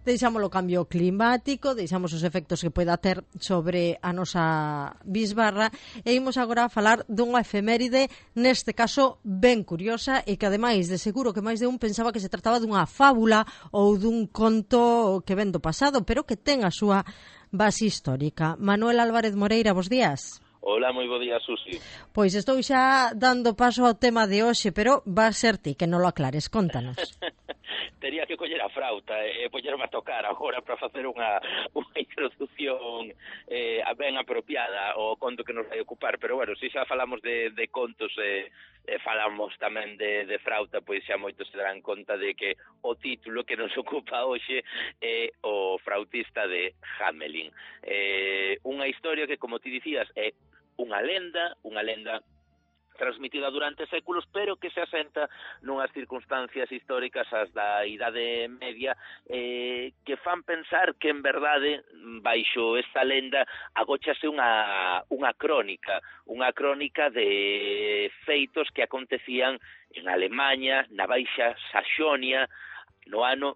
deixamos o cambio climático, deixamos os efectos que poida ter sobre a nosa bisbarra e imos agora a falar dunha efeméride, neste caso ben curiosa e que ademais de seguro que máis de un pensaba que se trataba dunha fábula ou dun conto que ven do pasado, pero que ten a súa base histórica. Manuel Álvarez Moreira, bos días. Hola, moi bo día, Susi. Pois estou xa dando paso ao tema de hoxe, pero va a ser ti que non lo aclares, contanos. Tería que coller a frauta e poñerme a tocar agora para facer unha introducción ben apropiada ao conto que nos vai ocupar, pero bueno, se xa falamos de contos falamos tamén de frauta, pois xa moitos se darán conta de que o título que nos ocupa hoxe é O frautista de Hamelin. Unha historia que, como ti dicías, é unha lenda transmitida durante séculos, pero que se asenta nunhas circunstancias históricas as da Idade Media que fan pensar que, en verdade, baixo esta lenda agóchase unha crónica de feitos que acontecían en Alemanha, na Baixa Saxonia, no ano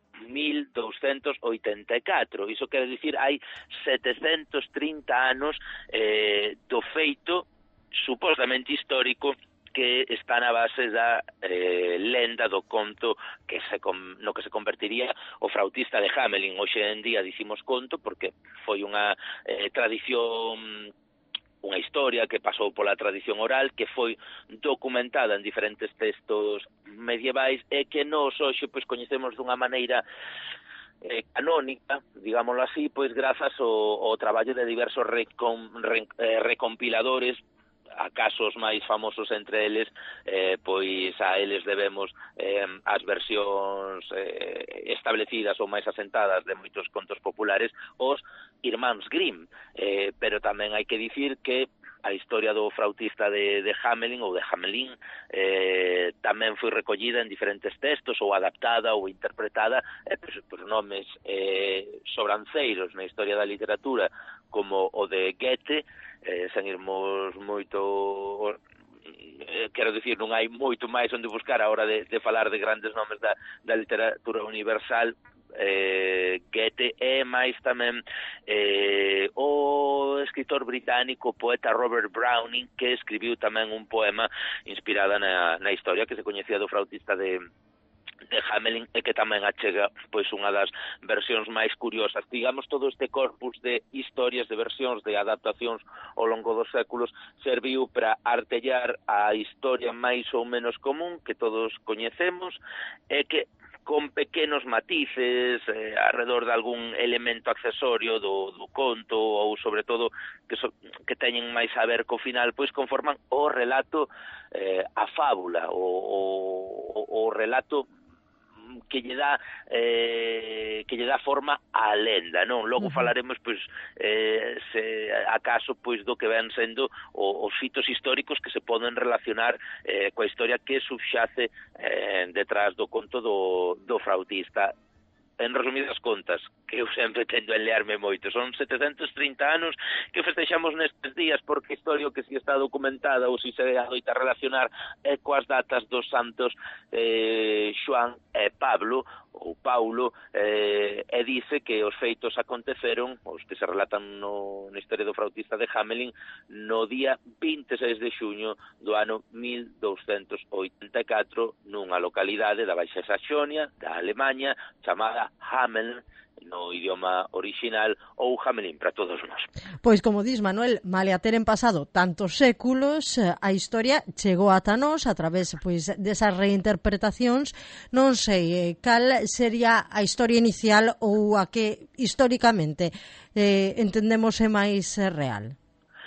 1284. Iso quere dicir hai 730 anos do feito supostamente histórico que está na base da lenda do conto no que se convertiría o frautista de Hamelin. Hoxe en día dicimos conto porque foi unha tradición, unha historia que pasou pola tradición oral, que foi documentada en diferentes textos medievais e que nós hoxe pois coñecemos dunha maneira canónica, digámoslo así, pois grazas ao traballo de diversos recompiladores. A casos máis famosos entre eles, pois a eles debemos as versións establecidas ou máis asentadas de moitos contos populares, os irmáns Grimm, pero tamén hai que dicir que a historia do frautista de Hamelin ou de Hamelin tamén foi recollida en diferentes textos ou adaptada ou interpretada por nomes sobranceiros na historia da literatura, como o de Goethe, sen irmos moito, quero dicir, non hai moito máis onde buscar a hora de falar de grandes nomes da literatura universal. Goethe e máis tamén o escritor británico, poeta Robert Browning, que escribiu tamén un poema inspirada na historia que se coñecía do frautista de Hamelin e que tamén achega pois unha das versións máis curiosas. Digamos, todo este corpus de historias, de versións, de adaptacións ao longo dos séculos serviu para artellar a historia máis ou menos común que todos coñecemos e que con pequenos matices alrededor de algún elemento accesorio do conto ou sobre todo que teñen máis a ver co final, pois conforman o relato, a fábula, o relato que lle dá forma á lenda, non? Logo falaremos pois se acaso pois do que ven sendo os fitos históricos que se poden relacionar coa historia que subxace detrás do conto do frautista. En resumidas contas, que eu sempre tendo a enlearme moito, son 730 anos que festexamos nestes días, porque a historia que si está documentada ou si se adoita relacionar coas datas dos santos Xoán e Pablo, ou Paulo, e dice que os feitos aconteceron, os que se relatan na historia do frautista de Hamelin, no día 26 de xuño do ano 1284, nunha localidade da Baixa Saxonia, da Alemanha, chamada Hameln, no idioma original, ou Hamelin para todos nós. Pois como dis, Manuel, male a teren pasado tantos séculos, a historia chegou ata nós a través pois desas reinterpretacións. Non sei cal sería a historia inicial ou a que históricamente entendemos é máis real.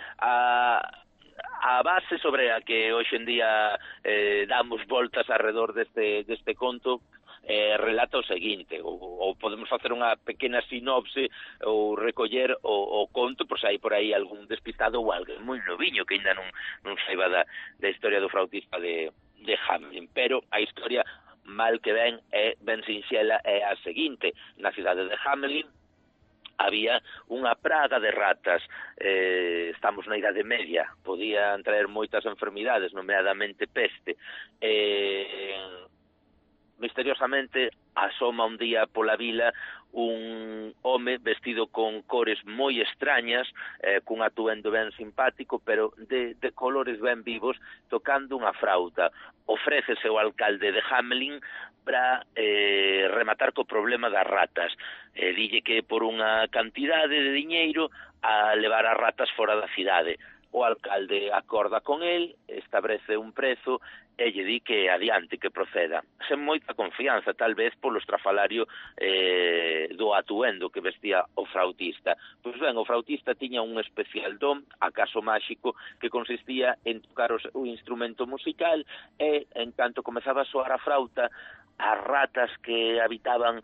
A base sobre a que hoxe en día damos voltas alrededor deste conto relata o seguinte, ou podemos facer unha pequena sinopse ou recoller o conto, por se hai por aí algún despistado ou alguén moi noviño que ainda non saiba da historia do frautista de Hamelin. Pero a historia, mal que ben, é ben sinxela, é a seguinte: na cidade de Hamelin había unha praga de ratas. Estamos na Idade Media, podían traer moitas enfermidades, nomeadamente peste. misteriosamente asoma un día pola vila un home vestido con cores moi extrañas, cun atuendo ben simpático, pero de colores ben vivos, tocando unha frauta. Ofrécese o alcalde de Hamelin para rematar co problema das ratas. Dille que por unha cantidade de diñeiro a levar as ratas fora da cidade. O alcalde acorda con el, establece un prezo e lle di que adiante, que proceda. Sen moita confianza, tal vez polo estrafalario do atuendo que vestía o flautista. Pois ben, o flautista tiña un especial don, acaso máxico, que consistía en tocar o instrumento musical e, en canto comezaba a soar a flauta, as ratas que habitaban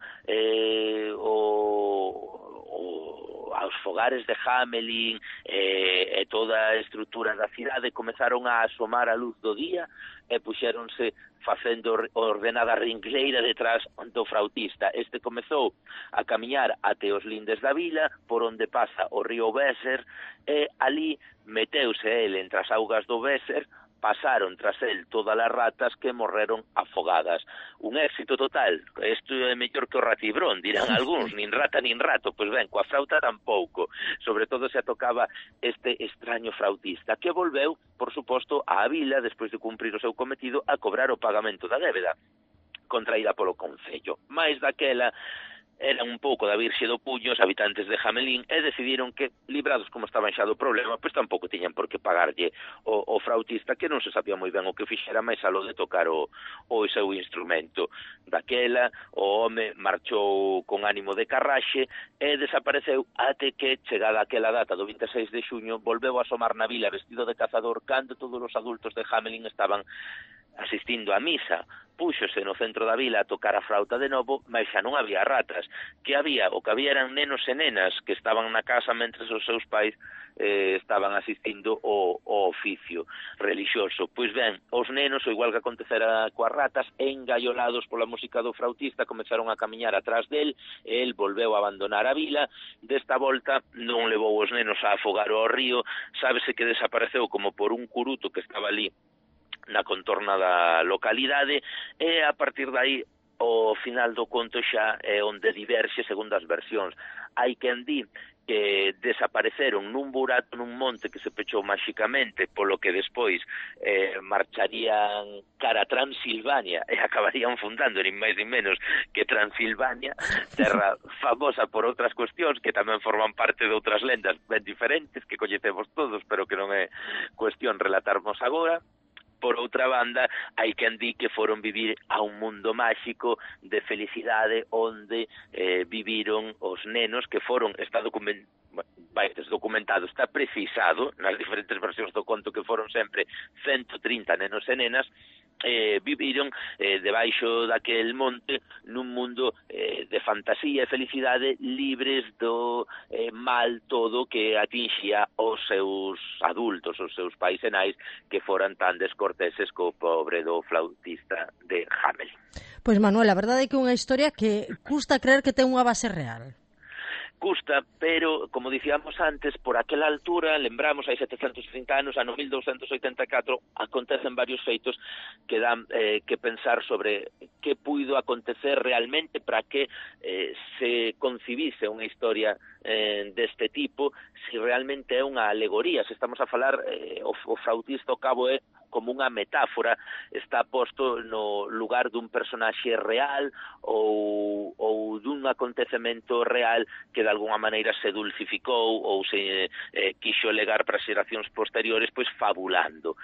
aos fogares de Hamelin e toda a estrutura da cidade comezaron a asomar a luz do día e puxéronse facendo ordenada ringleira detrás do flautista. Este comezou a camiñar até os lindes da vila, por onde pasa o río Weser, e ali meteuse ele entre as augas do Weser, pasaron tras el todas as ratas que morreron afogadas. Un éxito total. Isto é mellor que o ratibrón, dirán algúns, nin rata nin rato. Pois ben, coa frauta tampouco. Sobre todo se atocaba este extraño flautista, que volveu, por suposto, á vila, despois de cumprir o seu cometido, a cobrar o pagamento da débeda contraída polo concello. Mais daquela eran un pouco da virxe do puño os habitantes de Hamelin e decidiron que, librados como estaban xa do problema, pois tampouco tiñan por que pagarlle o flautista, que non se sabía moi ben o que fixera, máis aló de tocar o seu instrumento. Daquela, o home marchou con ánimo de carraxe e desapareceu até que, chegada aquela data do 26 de xuño, volveu a asomar na vila vestido de cazador cando todos os adultos de Hamelin estaban asistindo a misa. Púxose no centro da vila a tocar a flauta de novo, mas xa non había ratas. O que había eran nenos e nenas que estaban na casa mentres os seus pais estaban asistindo ao oficio religioso. Pois ben, os nenos, o igual que acontecera coas ratas, engaiolados pola música do flautista, comezaron a camiñar atrás del, e el volveu a abandonar a vila. Desta volta non levou os nenos a afogar ao río, sábese que desapareceu como por un curuto que estaba ali na contorna da localidade, e a partir de aí o final do conto xa é onde diverxe segundo as versións. Hai quen di que desapareceron nun burato nun monte que se pechou máxicamente, polo que despois marcharían cara a Transilvania e acabarían fundando nin máis nin menos que Transilvania, terra famosa por outras cuestións que tamén forman parte de outras lendas ben diferentes que coñecemos todos, pero que non é cuestión relatarmos agora. Por outra banda, hai quen di que foron vivir a un mundo máxico de felicidade onde viviron os nenos que foron, está documentado, está precisado nas diferentes versións do conto que foron sempre 130 nenos e nenas, viviron debaixo daquel monte nun mundo de fantasía e felicidade, libres do mal todo que atinxía os seus adultos, os seus pais e nais, que foran tan descorteses co pobre do flautista de Hamelin. Pois Manuel, a verdade é que é unha historia que custa creer que ten unha base real. Custa, pero, como dicíamos antes, por aquela altura, lembramos, hai 730 anos, ano 1284, acontecen varios feitos que dan que pensar sobre que puido acontecer realmente para que se concibise unha historia deste tipo, si realmente é unha alegoría. Se estamos a falar, o flautista ao cabo é como unha metáfora, está posto no lugar dun personaxe real ou dun acontecemento real que de alguna maneira se dulcificou ou se quixo legar para xeracións posteriores, pois fabulando.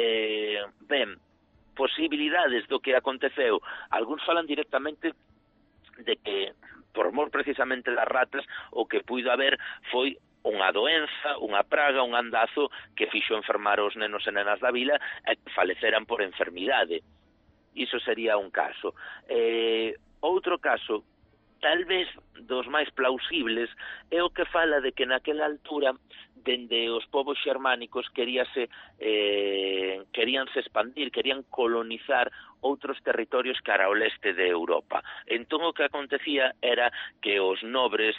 Ben, posibilidades do que aconteceu. Algúns falan directamente de que, por mor precisamente das ratas, o que puido haber foi unha doenza, unha praga, un andazo que fixo enfermar os nenos e nenas da vila e que faleceran por enfermidade. Iso sería un caso. Outro caso, tal vez dos máis plausibles, é o que fala de que naquela altura, dende os povos xermánicos, queríanse expandir, querían colonizar outros territorios cara ao leste de Europa. Entón o que acontecía era que os nobres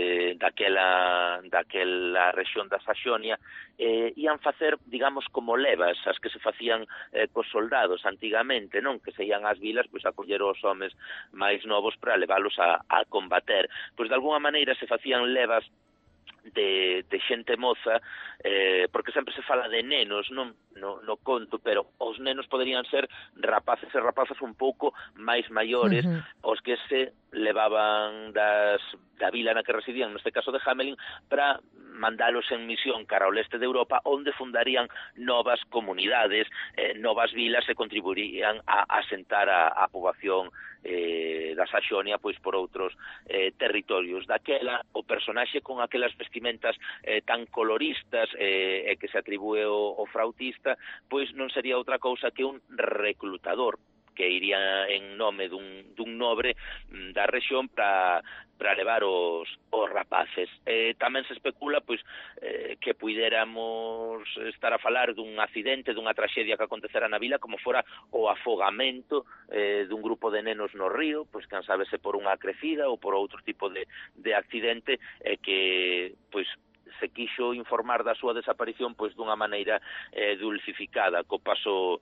daquela rexión da Saxonia ian facer, digamos, como levas, as que se facían cos soldados antigamente, non? Que se ian ás vilas pois a coller os homes máis novos para leválos a combater. Pois de alguna maneira se facían levas de xente moza, porque sempre se fala de nenos no conto, pero os nenos poderían ser rapaces e rapazas un pouco máis maiores, os que se levaban da vila na que residían, neste caso de Hamelin, para mandalos en misión cara ao leste de Europa, onde fundarían novas comunidades, novas vilas e contribuirían a asentar a poboación da Saxonia pois por outros territorios. Daquela, o personaxe con aquelas vestimentas tan coloristas e que se atribúe o frautista, pois non sería outra cousa que un reclutador que iría en nome dun nobre da rexión para levar os rapaces. Tamén se especula pois que puidéramos estar a falar dun accidente, dunha traxedia que acontecera na vila, como fora o afogamento dun grupo de nenos no río, pois quen sabe se por unha crecida ou por outro tipo de accidente, que pois se quixo informar da súa desaparición pois dunha maneira dulcificada co paso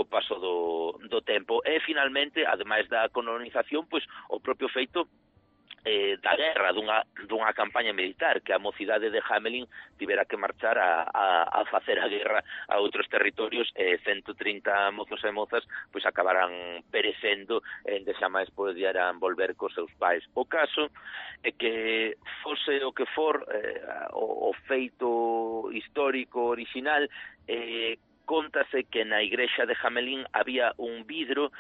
do tempo. E finalmente, ademais da colonización, pois o propio feito da guerra, dunha campaña militar, que a mocidade de Hamelin tivera que marchar a facer a guerra a outros territorios, 130 mozos e mozas pois acabaran perecendo en que xa máis poderían volver cos seus pais. O caso é que fose o que for o feito histórico original, cóntase que na igrexa de Hamelin había un vidro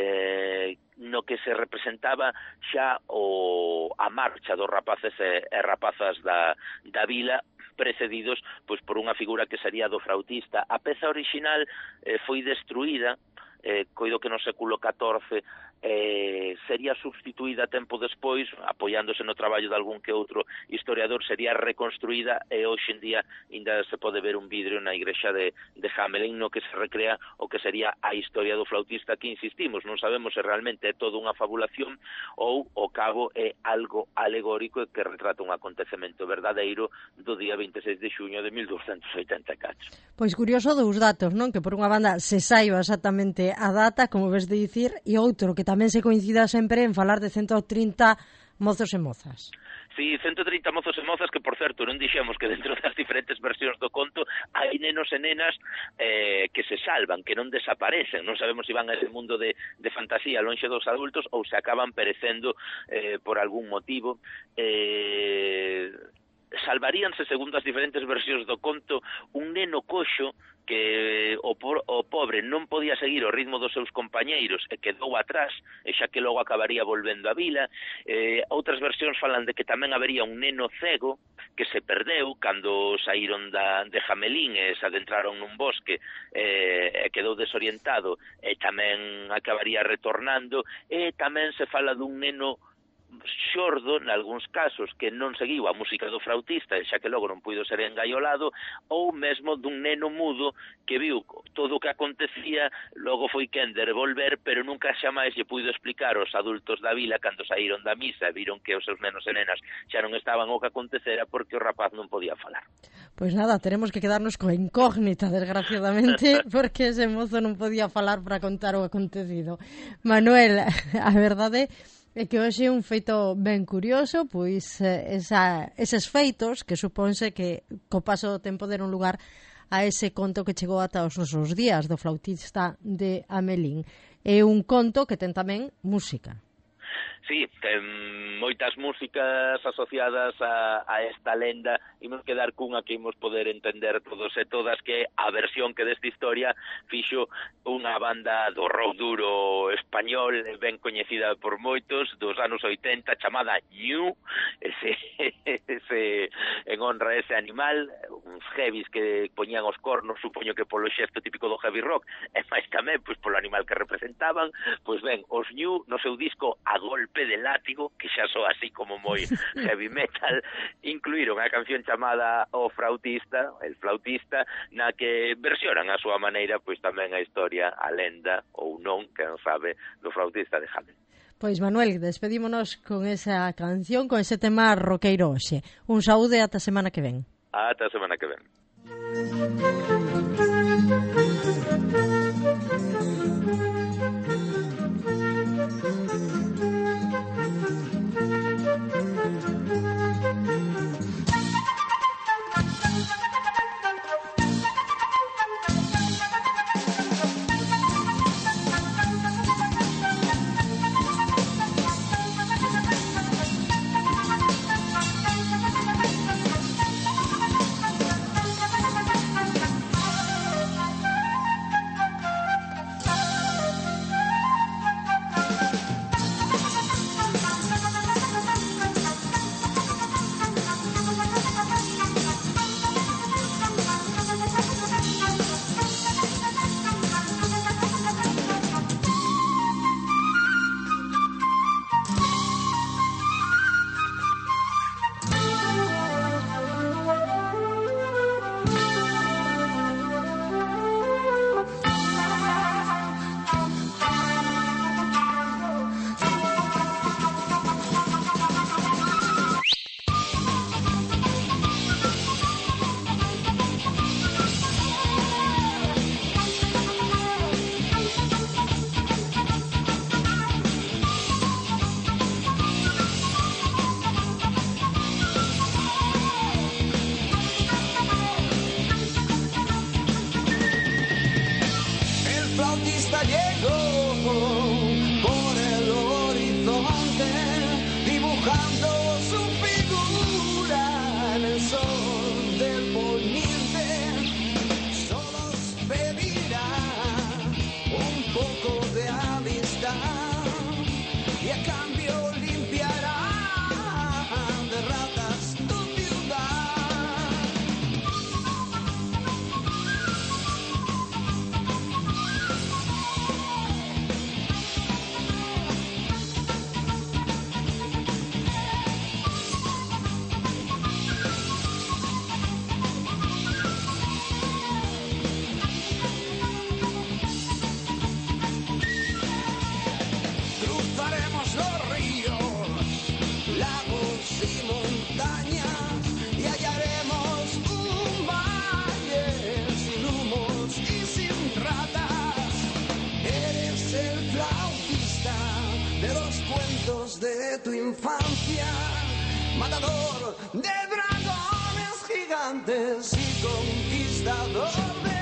no que se representaba xa a marcha dos rapaces e rapazas da vila, precedidos pois por unha figura que sería do frautista. A peza original foi destruída, coido que no século XIV sería substituída tempo despois, apoiándose no traballo de algún que outro historiador, sería reconstruída e hoxe en día ainda se pode ver un vidro na igrexa de Hamelin no que se recrea o que sería a historia do flautista, que insistimos, non sabemos se realmente é toda unha fabulación ou o cabo é algo alegórico e que retrata un acontecemento verdadeiro do día 26 de xuño de 1284. Pois curioso dous datos, non? Que por unha banda se saiba exactamente a data, como ves de dicir, e outro que tamén se coincida sempre en falar de 130 mozos e mozas. Sí, 130 mozos e mozas, que por certo non dixemos que dentro das diferentes versións do conto hai nenos e nenas que se salvan, que non desaparecen. Non sabemos se van a ese mundo de fantasía lonxe dos adultos ou se acaban perecendo por algún motivo. Salvaríanse, segundo as diferentes versións do conto, un neno coxo que o pobre non podía seguir o ritmo dos seus compañeiros e quedou atrás, e xa que logo acabaría volvendo á vila. Outras versións falan de que tamén habería un neno cego que se perdeu cando saíron de Hamelin e se adentraron nun bosque e quedou desorientado e tamén acabaría retornando. E tamén se fala dun neno xordo, nalgúns casos, que non seguiu a música do frautista, xa que logo non puido ser engaiolado, ou mesmo dun neno mudo que viu todo o que acontecía, logo foi quen de revolver, pero nunca xa máis lle puido explicar aos adultos da vila cando saíron da misa e viron que os seus nenos e nenas xa non estaban o que acontecera porque o rapaz non podía falar. Pois nada, teremos que quedarnos coa incógnita, desgraciadamente, porque ese mozo non podía falar para contar o acontecido. Manuel, a verdade é que hoxe é un feito ben curioso, pois eses feitos que suponse que co paso do tempo deron lugar a ese conto que chegou ata os nosos días do flautista de Hamelin. É un conto que ten tamén música. Sí, ten moitas músicas asociadas a esta lenda. Imos quedar cunha que imos poder entender todos e todas, que é a versión que desta historia fixo unha banda do rock duro español ben coñecida por moitos dos anos 80 chamada Ñu, en honra a ese animal, uns heavies que poñían os cornos, supoño que polo xesto típico do heavy rock, e máis tamén pois polo animal que representaban. Pois ben, os New no seu disco A Golpe de Látigo, que xa soa así como moi heavy metal, incluíron a canción chamada O Flautista, El Flautista, na que versionan a súa maneira pois tamén a historia, a lenda ou non, quen sabe, do flautista de Hamelin. Pois Manuel, despedímonos con esa canción, con ese tema roqueiro hoxe. Un saúde ata a semana que ven. Ata a semana que ven. Flautista llegó por el horizonte, dibujando su figura en el sol del poniente. Solo os pedirá un poco de amistad y a cambio limpiará de ratas tu ciudad. Cruzaremos los ríos, lagos y montañas y hallaremos un valle sin humos y sin ratas. Eres el flautista de los cuentos de tu infancia, matador de dragones gigantes y conquistador de